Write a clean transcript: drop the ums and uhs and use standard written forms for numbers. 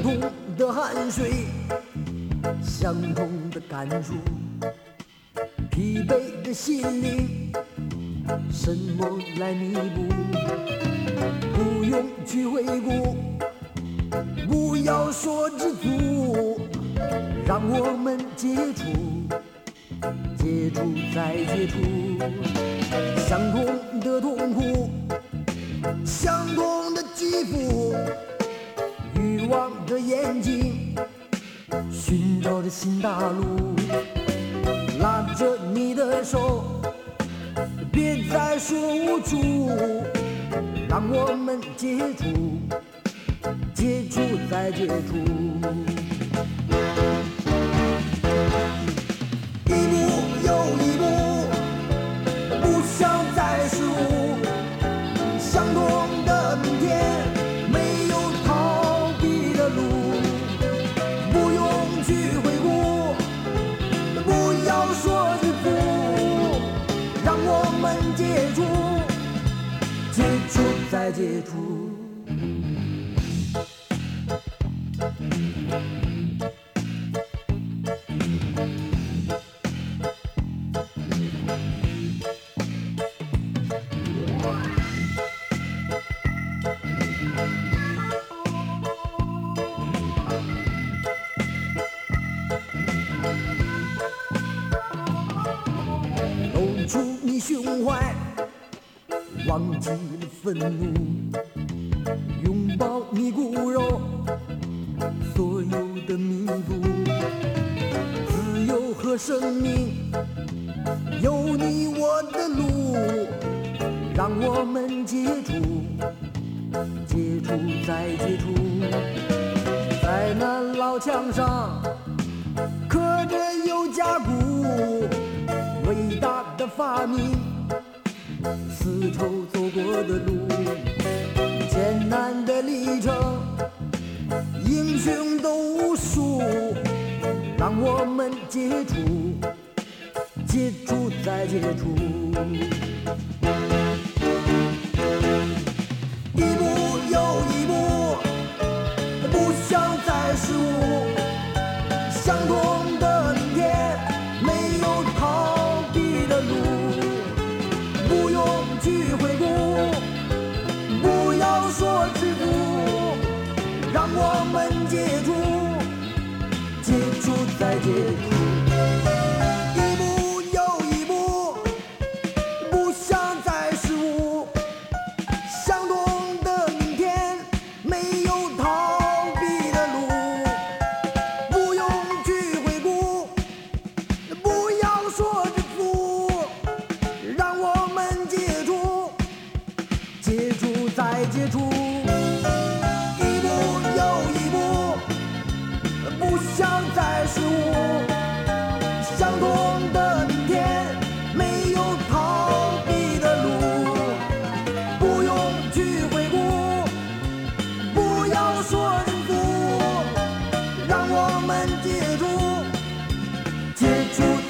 同的汗水，相同的感触，疲惫的心灵，什么来弥补？不用去回顾，不要说知足，让我们接触，接触再接触，相同的痛苦，相同的肌肤，欲望的眼睛，寻找着新大陆，拉着你的手，别再说无助，让我们接触，接触再接触，一步又一步，不想再失误，相同的明天，没有逃避的路，不用去回顾，不要说知足，让我们接触，接触再接触。露出你胸怀，忘记了愤怒，拥抱你骨肉，所有的弥补，自由和生命，有你我的路，让我们接触，接触再接触，在那老墙上刻着有甲骨，伟大的发明，丝绸走过的路，艰难的历程，英雄都无数，让我们接触，接触再接触，一步又一步，不想再失误，相同的明天，没有逃避的路，不用去回顾，不要说知足，让我们接触，接触再接触，一步又一步，不想再失误，相同的明天，没有逃避的路，不用去回顾，不要说知足，让我们接触，接触再接触，一步又一步，不想再失误，相同的明天，没有逃避的路，不用去回顾，不要说知足，让我们接触，接触